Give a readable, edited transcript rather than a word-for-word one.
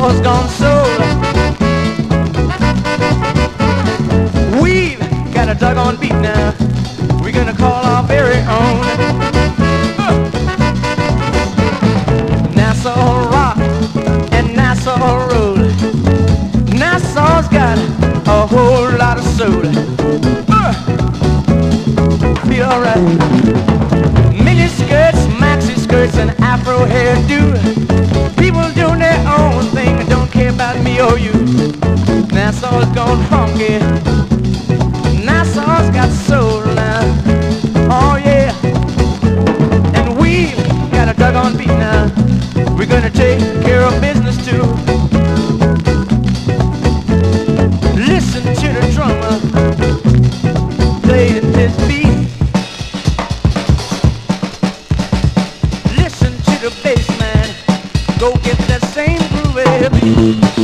Nassau's gone soul. We've got a doggone beat now. We're gonna call our very own Nassau rock and Nassau roll. Nassau's got a whole lot of soul. Feel alright. Mini skirts, maxi skirts, and afro hairdo. People doing their own thing and don't care about me or you. Nassau's gone funky. Nassau's got soul now. Oh yeah. And we've got a doggone beat now. We're gonna take care of business too. Listen to the drummer playing his beat. Listen to the bass man, go get that same groovy beat.